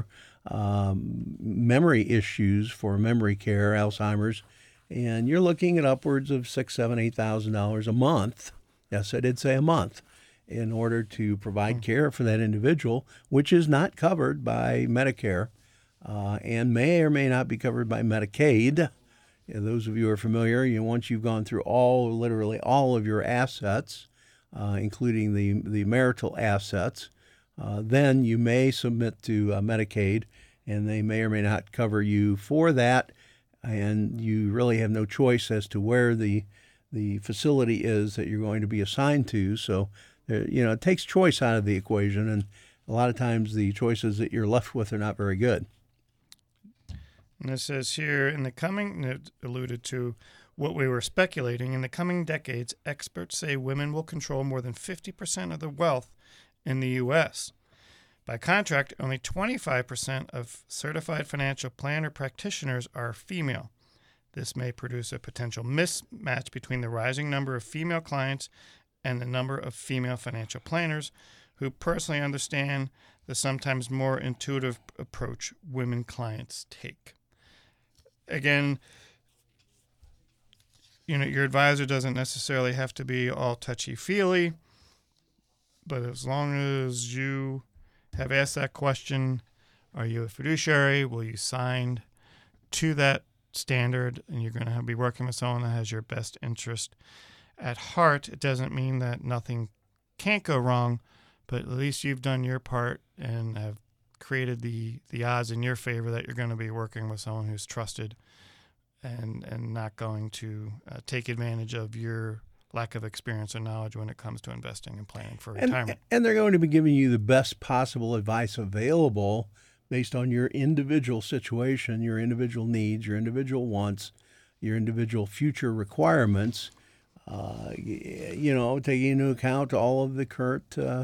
Um, memory issues, for memory care, Alzheimer's, and you're looking at upwards of six, seven, eight thousand dollars a month. Yes, I did say a month, in order to provide care for that individual, which is not covered by Medicare, uh, and may or may not be covered by Medicaid. Yeah, those of you who are familiar, you know, once you've gone through all, literally all of your assets, uh, including the the marital assets. Uh, then you may submit to uh, Medicaid, and they may or may not cover you for that, and you really have no choice as to where the the facility is that you're going to be assigned to. So, uh, you know, it takes choice out of the equation, and a lot of times the choices that you're left with are not very good. And it says here, in the coming, it alluded to what we were speculating, in the coming decades, experts say women will control more than fifty percent of the wealth in the U S. By contract, only twenty-five percent of certified financial planner practitioners are female. This may produce a potential mismatch between the rising number of female clients and the number of female financial planners who personally understand the sometimes more intuitive approach women clients take. Again, you know, your advisor doesn't necessarily have to be all touchy-feely, but as long as you have asked that question, are you a fiduciary? Will you sign to that standard? And you're going to be working with someone that has your best interest at heart. It doesn't mean that nothing can't go wrong, but at least you've done your part and have created the, the odds in your favor that you're going to be working with someone who's trusted and, and not going to uh, take advantage of your lack of experience or knowledge when it comes to investing and planning for retirement. And, and they're going to be giving you the best possible advice available based on your individual situation, your individual needs, your individual wants, your individual future requirements, uh, you know, taking into account all of the current uh,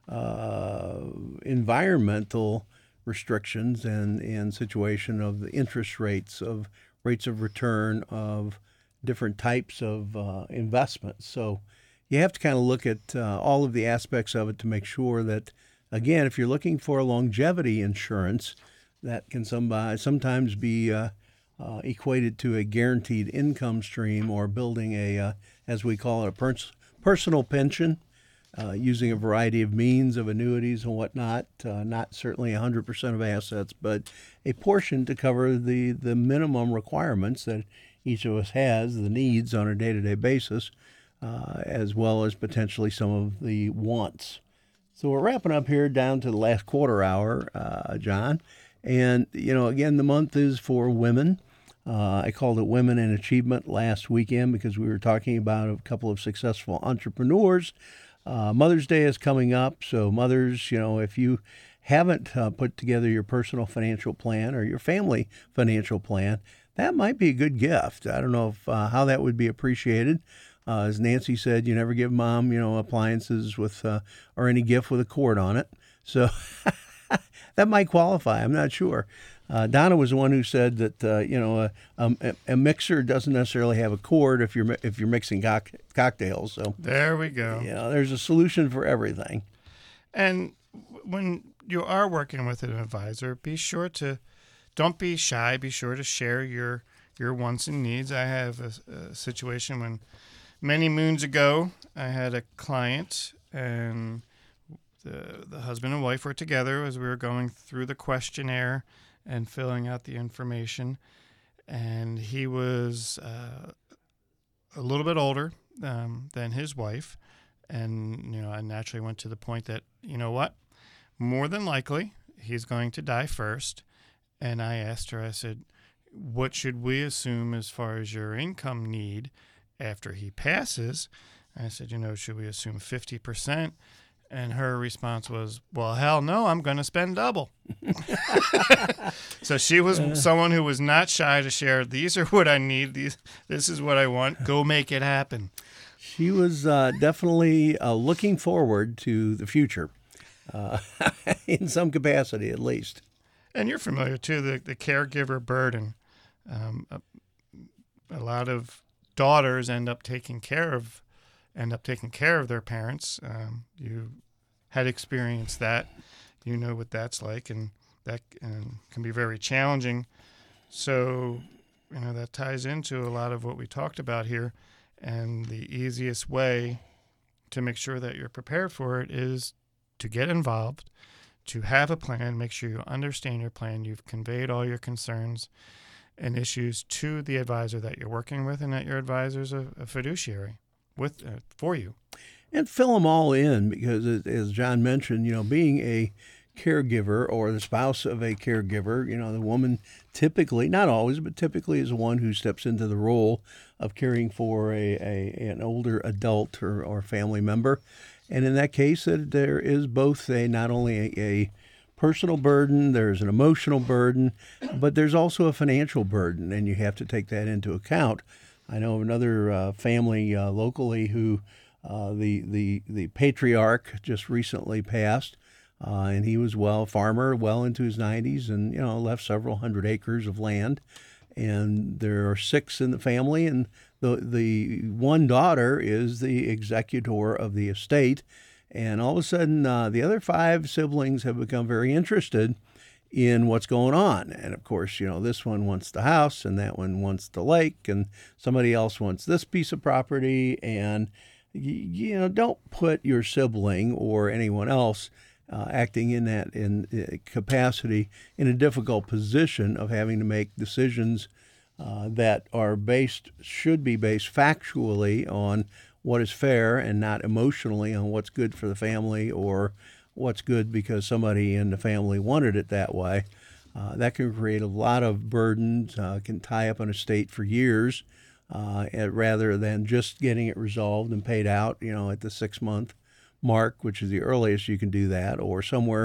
uh, environmental restrictions and, and situation of the interest rates, of rates of return, of different types of uh, investments. So you have to kind of look at uh, all of the aspects of it to make sure that, again, if you're looking for longevity insurance, that can somebody, sometimes be uh, uh, equated to a guaranteed income stream or building a, uh, as we call it, a pers- personal pension, uh, using a variety of means of annuities and whatnot, uh, not certainly one hundred percent of assets, but a portion to cover the, the minimum requirements that each of us has, the needs on a day-to-day basis, uh, as well as potentially some of the wants. So we're wrapping up here down to the last quarter hour, uh, John. And, you know, again, the month is for women. Uh, I called it Women in Achievement last weekend because we were talking about a couple of successful entrepreneurs. Uh, Mother's Day is coming up. So mothers, you know, if you haven't uh, put together your personal financial plan or your family financial plan, that might be a good gift. I don't know if uh, how that would be appreciated. Uh, as Nancy said, you never give mom, you know, appliances with uh, or any gift with a cord on it. So that might qualify. I'm not sure. Uh, Donna was the one who said that uh, you know a, a, a mixer doesn't necessarily have a cord if you're if you're mixing cock- cocktails. So There we go. you know, there's a solution for everything. And when you are working with an advisor, be sure to don't be shy. Be sure to share your your wants and needs. I have a, a situation when many moons ago I had a client, and the the husband and wife were together as we were going through the questionnaire and filling out the information, and he was uh, a little bit older um, than his wife, and you know I naturally went to the point that, you know what, more than likely he's going to die first. And I asked her, I said, what should we assume as far as your income need after he passes? I said, you know, should we assume fifty percent? And her response was, well, hell no, I'm going to spend double. So she was uh, someone who was not shy to share, these are what I need. These, this is what I want. Go make it happen. She was uh, definitely uh, looking forward to the future, uh, in some capacity at least. And you're familiar, too, the, the caregiver burden. Um, a, a lot of daughters end up taking care of end up taking care of their parents. Um, you had experienced that. You know what that's like, and that um, can be very challenging. So, you know, that ties into a lot of what we talked about here. And the easiest way to make sure that you're prepared for it is to get involved, to have a plan, make sure you understand your plan, you've conveyed all your concerns and issues to the advisor that you're working with, and that your advisor's a, a fiduciary with uh, for you. And fill them all in because, as John mentioned, you know, being a caregiver or the spouse of a caregiver, you know, the woman typically, not always, but typically is the one who steps into the role of caring for a, a an older adult or, or family member. And in that case, there is both a not only a, a personal burden, there's an emotional burden, but there's also a financial burden, and you have to take that into account. I know of another uh, family uh, locally who uh, the, the, the patriarch just recently passed, uh, and he was well farmer, well into his nineties, and you know left several hundred acres of land. And there are six in the family, and the the one daughter is the executor of the estate. And all of a sudden, uh, the other five siblings have become very interested in what's going on. And of course, you know, this one wants the house, and that one wants the lake, and somebody else wants this piece of property. And you, you know, don't put your sibling or anyone else Uh, acting in that in uh, capacity in a difficult position of having to make decisions uh, that are based, should be based factually on what is fair and not emotionally on what's good for the family or what's good because somebody in the family wanted it that way. Uh, that can create a lot of burdens, uh, can tie up an estate for years uh, rather than just getting it resolved and paid out, you know, at the six month mark, which is the earliest you can do that, or somewhere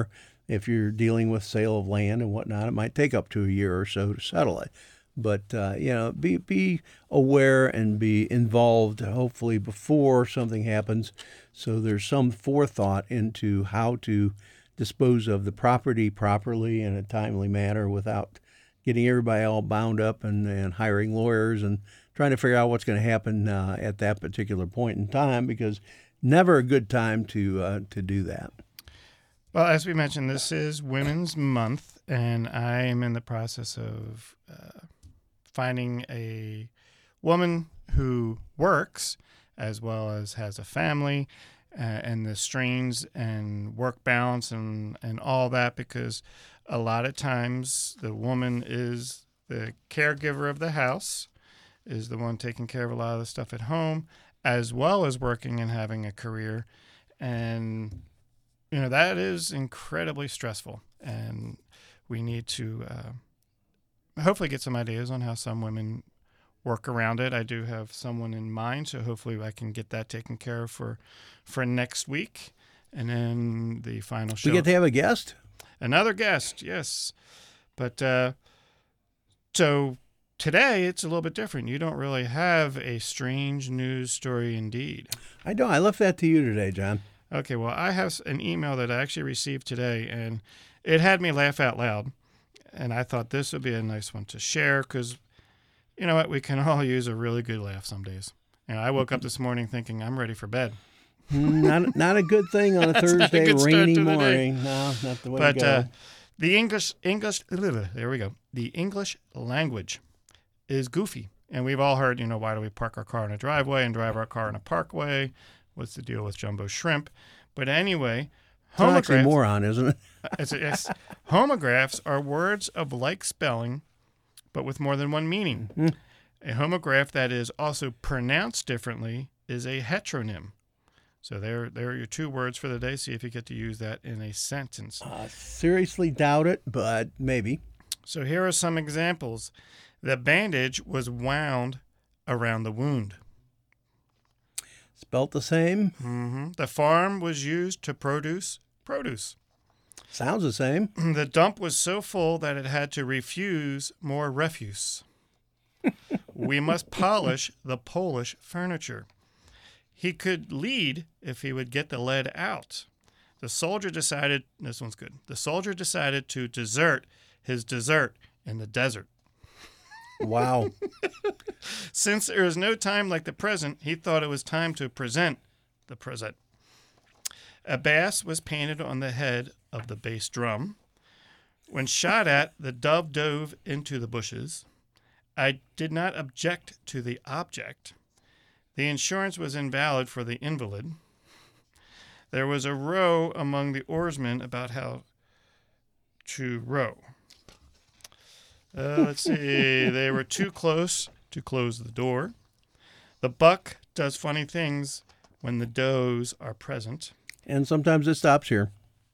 If you're dealing with sale of land and whatnot, it might take up to a year or so to settle it. But uh, you know, be be aware and be involved. Hopefully, before something happens, so there's some forethought into how to dispose of the property properly in a timely manner without getting everybody all bound up and, and hiring lawyers and trying to figure out what's going to happen uh, at that particular point in time. Because never a good time to uh, to do that. Well, as we mentioned, this is Women's Month, and I am in the process of uh, finding a woman who works as well as has a family, uh, and the strains and work balance and, and all that, because a lot of times the woman is the caregiver of the house, is the one taking care of a lot of the stuff at home, as well as working and having a career. And, you know, that is incredibly stressful, and we need to uh, hopefully get some ideas on how some women work around it. I do have someone in mind, so hopefully I can get that taken care of for, for next week. And then the final show. We get to have a guest? Another guest, yes. But uh, so today it's a little bit different. You don't really have a strange news story indeed. I don't. I left that to you today, John. Okay, well, I have an email that I actually received today, and it had me laugh out loud. And I thought this would be a nice one to share because, you know what, we can all use a really good laugh some days. You know, I woke up this morning thinking I'm ready for bed. not not a good thing on a Thursday, good start rainy to the day. morning. No, not the way But to go. uh, the English, English, there we go. The English language is goofy. And we've all heard, you know, why do we park our car in a driveway and drive our car in a parkway? What's the deal with jumbo shrimp? But anyway, it's an homographs, oxymoron, isn't it? it's, it's, homographs are words of like spelling, but with more than one meaning. Mm. A homograph that is also pronounced differently is a heteronym. So there, there are your two words for the day. See if you get to use that in a sentence. Uh, seriously doubt it, but maybe. So here are some examples. The bandage was wound around the wound. Spelt the same. Mm-hmm. The farm was used to produce produce. Sounds the same. The dump was so full that it had to refuse more refuse. We must polish the Polish furniture. He could lead if he would get the lead out. The soldier decided, this one's good. The soldier decided to desert his dessert in the desert. Wow. Since there is no time like the present, he thought it was time to present the present. A bass was painted on the head of the bass drum. When shot at, the dove dove into the bushes. I did not object to the object. The insurance was invalid for the invalid. There was a row among the oarsmen about how to row. Uh, let's see. They were too close to close the door. The buck does funny things when the does are present. And sometimes it stops here.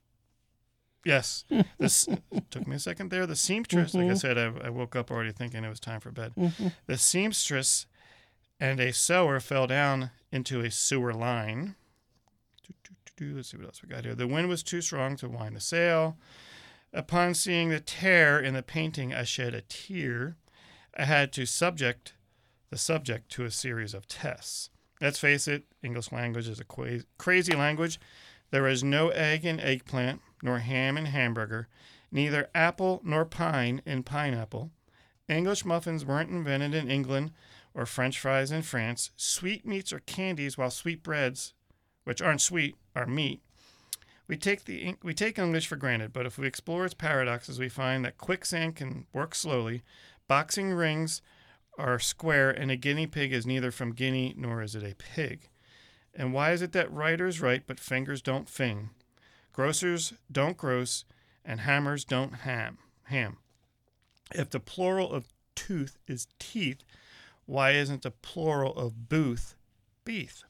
Yes. This took me a second there. The seamstress, mm-hmm. like I said, I, I woke up already thinking it was time for bed. Mm-hmm. The seamstress and a sewer fell down into a sewer line. Let's see what else we got here. The wind was too strong to wind the sail. Upon seeing the tear in the painting, I shed a tear. I had to subject the subject to a series of tests. Let's face it, English language is a qua- crazy language. There is no egg in eggplant, nor ham in hamburger, neither apple nor pine in pineapple. English muffins weren't invented in England or French fries in France. Sweetmeats are candies, while sweetbreads, which aren't sweet, are meat. We take the we take English for granted, but if we explore its paradoxes, we find that quicksand can work slowly, boxing rings are square, and a guinea pig is neither from Guinea nor is it a pig. And why is it that writers write but fingers don't fing? Grocers don't gross, and hammers don't ham. Ham. If the plural of tooth is teeth, why isn't the plural of booth beef?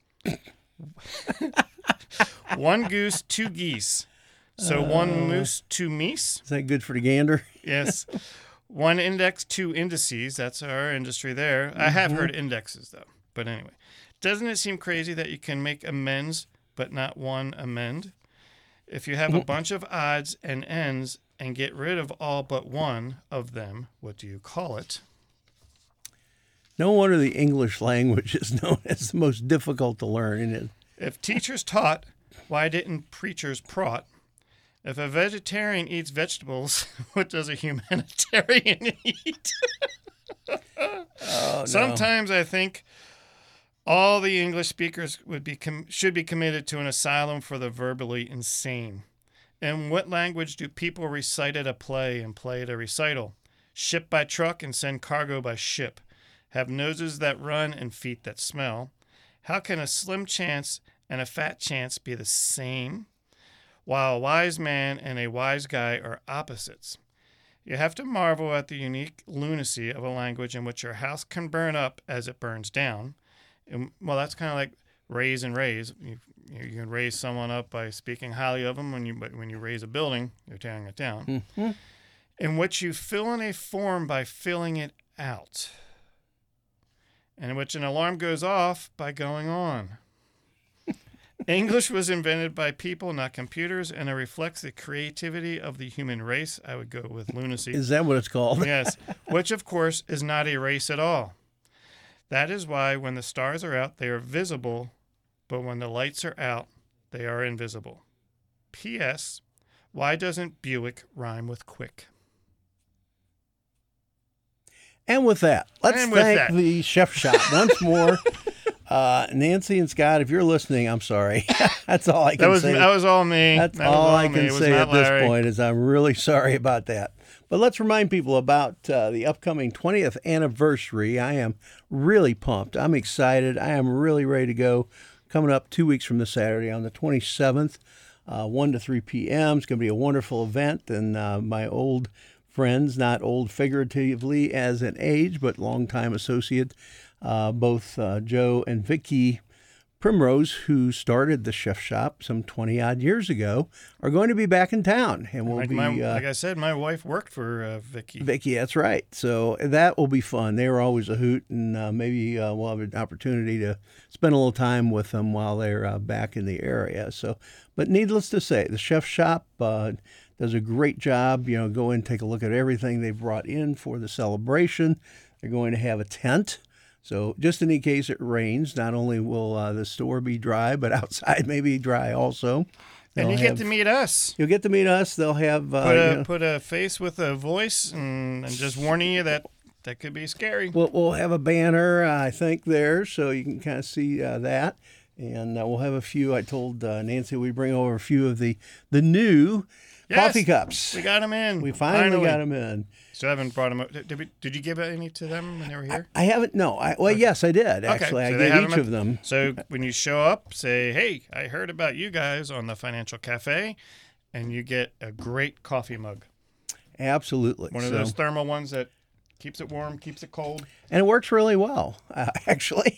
One goose, two geese. So uh, one moose, two meese. Is that good for the gander? Yes. One index, two indices. That's our industry there. Mm-hmm. I have heard indexes, though. But anyway. Doesn't it seem crazy that you can make amends but not one amend? If you have a bunch of odds and ends and get rid of all but one of them, what do you call it? No wonder the English language is known as the most difficult to learn. Isn't it? If teachers taught, why didn't preachers prot? If a vegetarian eats vegetables, what does a humanitarian eat? Oh, no. Sometimes I think all the English speakers would be com- should be committed to an asylum for the verbally insane. In what language do people recite at a play and play at a recital? Ship by truck and send cargo by ship. Have noses that run and feet that smell. How can a slim chance and a fat chance be the same? While a wise man and a wise guy are opposites. You have to marvel at the unique lunacy of a language in which your house can burn up as it burns down. And, well, that's kind of like raise and raise. You, you can raise someone up by speaking highly of them, when you, but when you raise a building, you're tearing it down. Mm-hmm. In which you fill in a form by filling it out. And in which an alarm goes off by going on. English was invented by people, not computers, and it reflects the creativity of the human race. I would go with lunacy. Is that what it's called? Yes, which of course is not a race at all. That is why when the stars are out, they are visible, but when the lights are out, they are invisible. P S. Why doesn't Buick rhyme with quick? And with that, let's And with thank that. the Chef Shop once more. Uh, Nancy and Scott, if you're listening, I'm sorry. That's all I can That was say. that was all me. That's That was all I me. can It was say not at this Larry. point is I'm really sorry about that. But let's remind people about uh, the upcoming twentieth anniversary. I am really pumped. I'm excited. I am really ready to go. Coming up two weeks from this Saturday on the twenty-seventh, uh, one to three p.m. It's going to be a wonderful event. And uh, my old friends, not old figuratively as an age, but longtime associate, uh, both uh, Joe and Vicki Primrose, who started the Chef Shop some twenty odd years ago, are going to be back in town, and we'll Like, be. my, uh, like I said, my wife worked for uh, Vicky. Vicki, that's right. So that will be fun. They were always a hoot, and uh, maybe uh, we'll have an opportunity to spend a little time with them while they're uh, back in the area. So, but needless to say, the Chef Shop uh, does a great job. You know, go in, take a look at everything they've brought in for the celebration. They're going to have a tent. So just in case it rains, not only will uh, the store be dry, but outside may be dry also. And They'll you get have- to meet us. You'll get to meet us. They'll have uh, Put a you know, put a face with a voice, and, and just warning you that that could be scary. We'll, we'll have a banner, uh, I think, there, so you can kind of see uh, that. And uh, we'll have a few. I told uh, Nancy we'd bring over a few of the, the new Yes, coffee cups. We got them in. We finally, got them in. So I haven't brought them up. Did, we, did you give any to them when they were here? I haven't, no. I, well, yes, I did, actually. so I they gave have each them at- of them. So when you show up, say, hey, I heard about you guys on the Financial Cafe, and you get a great coffee mug. Absolutely. One of So- those thermal ones that keeps it warm, keeps it cold. And it works really well, uh, actually.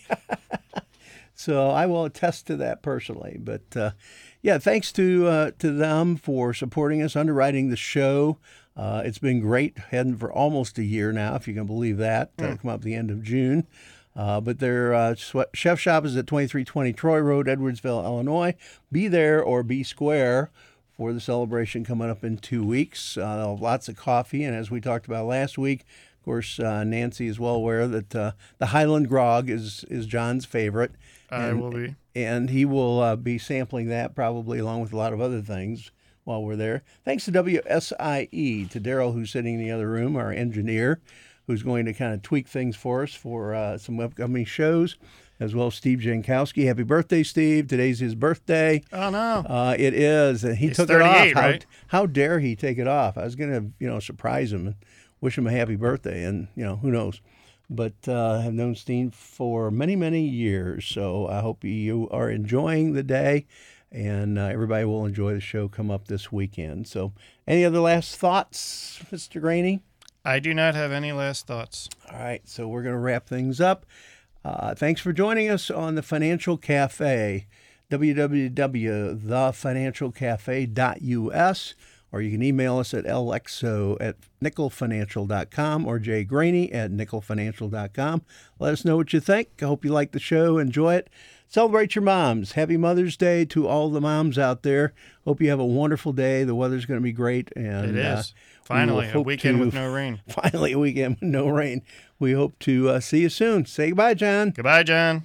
So I will attest to that personally. But uh, yeah, thanks to uh, to them for supporting us, underwriting the show. Uh, it's been great, heading for almost a year now, if you can believe that. Uh, come up the end of June. Uh, but their uh, swe- Chef Shop is at twenty-three twenty Troy Road, Edwardsville, Illinois. Be there or be square for the celebration coming up in two weeks. Uh, they'll have lots of coffee, and as we talked about last week, of course, uh, Nancy is well aware that uh, the Highland Grog is is John's favorite. I And- will be. And he will uh, be sampling that probably along with a lot of other things while we're there. Thanks to W S I E, to Daryl, who's sitting in the other room, our engineer, who's going to kind of tweak things for us for uh, some upcoming shows, as well as Steve Jankowski. Happy birthday, Steve. Today's his birthday. Oh, no. Uh, it is. And he He's took it off. thirty-eight, How, right? how dare he take it off? I was going to, you know, surprise him and wish him a happy birthday. And, you know, who knows. But uh, I've known Steve for many, many years. So I hope you are enjoying the day. And uh, everybody will enjoy the show come up this weekend. So any other last thoughts, Mister Graney? I do not have any last thoughts. All right, so we're going to wrap things up. Uh, thanks for joining us on the Financial Cafe, w w w dot the financial cafe dot u s, or you can email us at l x o at nickel financial dot com or jgraney at nickel financial dot com. Let us know what you think. I hope you like the show. Enjoy it. celebrate your moms. Happy Mother's Day to all the moms out there. Hope you have a wonderful day. The weather's going to be great. And It uh, is. Finally, a weekend with no rain. Finally, a weekend with no rain. We hope to uh, see you soon. Say goodbye, John. Goodbye, John.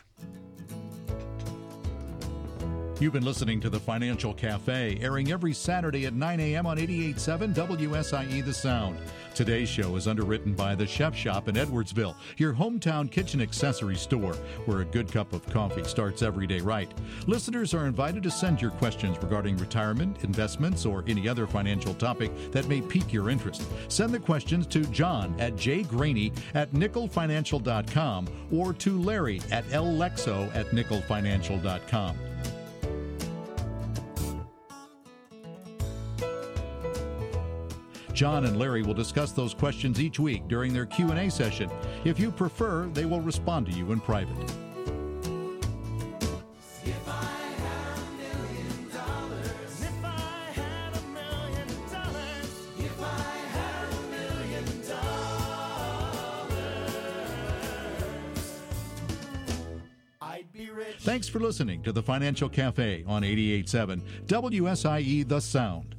You've been listening to the Financial Cafe, airing every Saturday at nine a.m. on eighty-eight point seven W S I E The Sound. Today's show is underwritten by The Chef Shop in Edwardsville, your hometown kitchen accessory store, where a good cup of coffee starts every day right. Listeners are invited to send your questions regarding retirement, investments, or any other financial topic that may pique your interest. Send the questions to John at jgraney at nickel financial dot com or to Larry at llexo at nickel financial dot com. John and Larry will discuss those questions each week during their Q and A session. If you prefer, they will respond to you in private. If I had a million dollars, if I had a million dollars, if I had a million dollars, I'd be rich. Thanks for listening to the Financial Cafe on eighty-eight point seven W S I E The Sound.